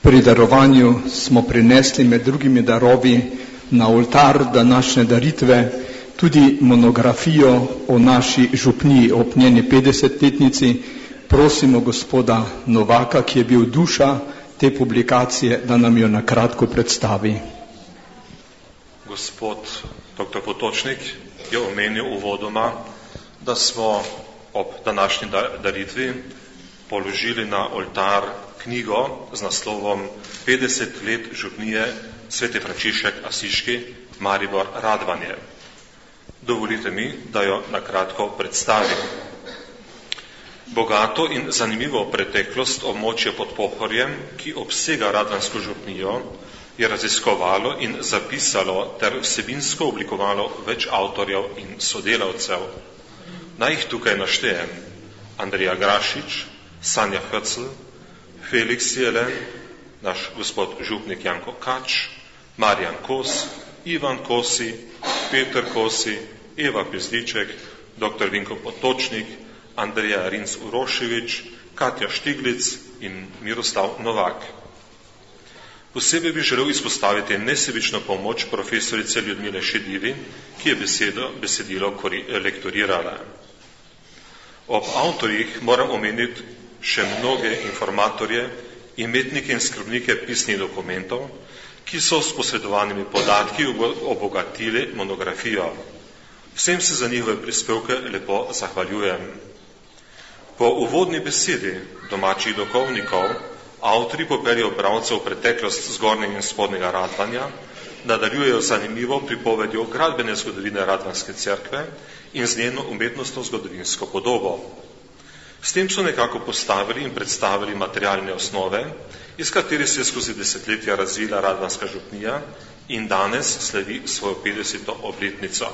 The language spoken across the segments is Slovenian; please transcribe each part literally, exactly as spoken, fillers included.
Pri darovanju smo prinesli med drugimi darovi na oltar današnje daritve tudi monografijo o naši župniji ob njeni petdesetletnici. Prosimo gospoda Novaka, ki je bil duša te publikacije, da nam jo na kratko predstavi. Gospod doktor Potočnik je omenil uvodoma, da smo ob današnji daritvi položili na oltar knjigo z naslovom petdeset let župnije Sveti Frančišek Asiški, Maribor Radvanje. Dovolite mi, da jo na kratko predstavim. Bogato in zanimivo preteklost območja pod Pohorjem, ki obsega Radvansko župnijo, je raziskovalo in zapisalo ter vsebinsko oblikovalo več avtorjev in sodelavcev. Naj jih tukaj naštejem: Andrija Grašič, Sanja Höcl, Felix Jelen, naš gospod župnik Janko Kač, Marjan Kos, Ivan Kosi, Peter Kosi, Eva Pezdiček, doktor Vinko Potočnik, Andreja Rinc Uroševič, Katja Štiglic in Miroslav Novak. Posebej bi želel izpostaviti nesebično pomoč profesorice Ljudmile Šedivi, ki je besedo, besedilo lektorirala. Ob avtorjih moram omeniti še mnoge informatorje, imetnike in skrbnike pisnih dokumentov, ki so s posredovanimi podatki obogatili monografijo. Vsem se za njihove prispevke lepo zahvaljujem. Po uvodni besedi domačih duhovnikov avtorji popeljejo bralcev v preteklost zgornjega in spodnjega Radvanja, nadaljujejo zanimivo pripovedjo gradbene zgodovine Radvanske cerkve in z njeno umetnostno zgodovinsko podobo. S tem so nekako postavili in predstavili materialne osnove, iz katerih se je skozi desetletja razvila Radvanska župnija in danes slavi svojo petdeseto obletnico.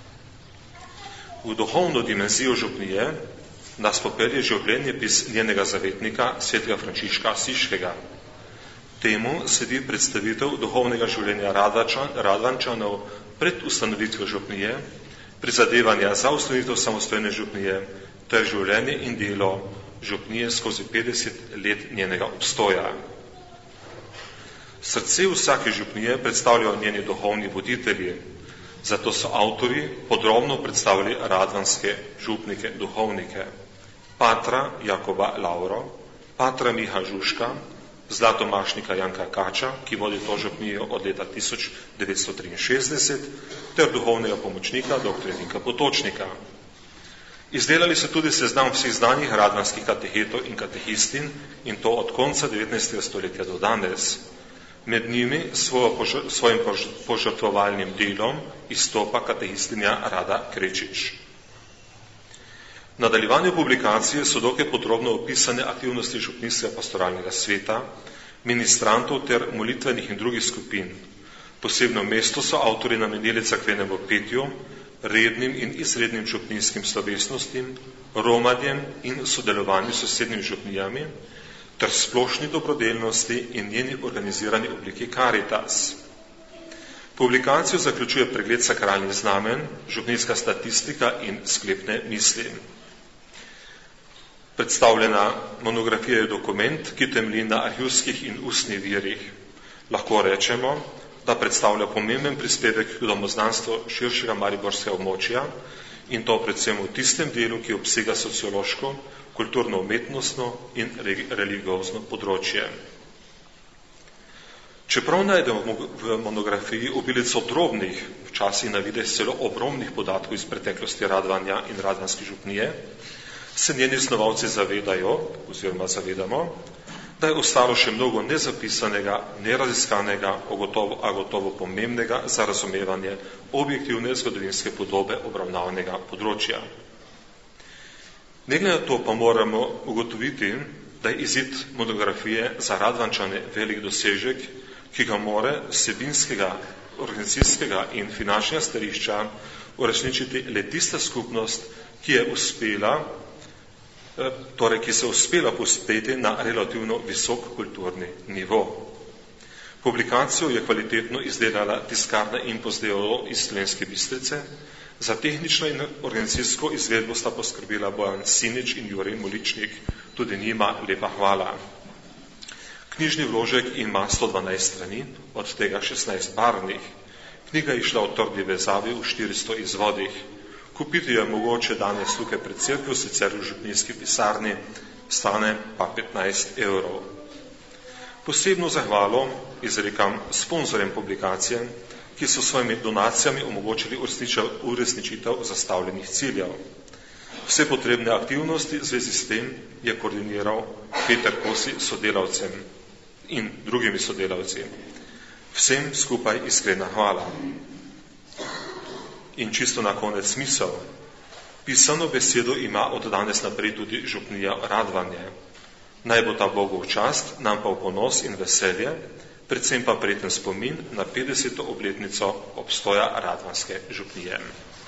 V duhovno dimenzijo župnije nas popelje življenjepis njenega zavetnika, svetega Frančiška Asiškega. Temu sledi predstavitev duhovnega življenja Radvančanov pred ustanovitvijo župnije, prizadevanja za ustanovitev samostojne župnije ter življenje in delo župnije skozi petdeset let njenega obstoja. Srce vsake župnije predstavljajo njeni duhovni voditelji, zato so avtorji podrobno predstavili radvanske župnike, duhovnike. Patra Jakoba Lauro, patra Miha Žuška, zlatomašnika Janka Kača, ki vodi to župnijo od leta tisoč devetsto triinšestdeset, ter duhovnega pomočnika dr. Vinka Potočnika. Izdelali so tudi seznam vseh znanih radvanskih katehetov in katehistin, in to od konca devetnajstega stoletja do danes. Med njimi svojo, svojim požrtvovalnim delom izstopa katehistinja Rada Krečič. V nadaljevanju publikacije so dokaj podrobno opisane aktivnosti župnijskega pastoralnega sveta, ministrantov ter molitvenih in drugih skupin. Posebno mesto so avtorji namenili cerkvenemu petju, rednim in izrednim župnijskim slovesnostim, romanjem in sodelovanju s sosednjimi župnijami ter splošni dobrodelnosti in njeni organizirani obliki Caritas. Publikacijo zaključuje pregled sakralnih znamen, župnijska statistika in sklepne misli. Predstavljena monografija je dokument, ki temelji na arhivskih in ustnih virih. Lahko rečemo, da predstavlja pomemben prispevek k domoznanstvu širšega mariborskega območja in to predvsem v tistem delu, ki obsega sociološko, kulturno-umetnostno in religiozno področje. Čeprav najdemo v monografiji obilico drobnih, včasih na videz celo ogromnih podatkov iz preteklosti Radvanja in Radvanske župnije, se njeni snovalci zavedajo, oziroma zavedamo, da je ostalo še mnogo nezapisanega, neraziskanega, a gotovo, a gotovo pomembnega za razumevanje objektivne zgodovinske podobe obravnavanega področja. Ne glede na to pa moramo ugotoviti, da je izid monografije za Radvančane velik dosežek, ki ga more vsebinskega, organizacijskega in finančnega stališča uresničiti le tista skupnost, ki je uspela, torej ki se uspela povzpeti na relativno visok kulturni nivo. Publikacijo je kvalitetno izdelala tiskarna Impos.doo iz Slovenske Bistrice, za tehnično in organizacijsko izvedbo sta poskrbela Bojan Sinič in Jurij Moličnik, tudi njima lepa hvala. Knjižni vložek ima sto dvanajst strani, od tega šestnajst barvnih. Knjiga je šla v trdi vezavi v štiristo izvodih. Kupiti je mogoče danes tukaj pred cerkvijo, sicer v župnijski pisarni, stane pa petnajst evrov. Posebno zahvalo izrekam sponzorjem publikacije, ki so svojimi donacijami omogočili uresničitev zastavljenih ciljev. Vse potrebne aktivnosti v zvezi s tem je koordiniral Peter Kosi s sodelavcem in drugimi sodelavci. Vsem skupaj iskrena hvala. In čisto na konec smisel. Pisano besedo ima od danes naprej tudi župnija Radvanje. Naj bo ta Bogu v čast, nam pa v ponos in veselje, predvsem pa prijeten spomin na petdeseto obletnico obstoja radvanske župnije.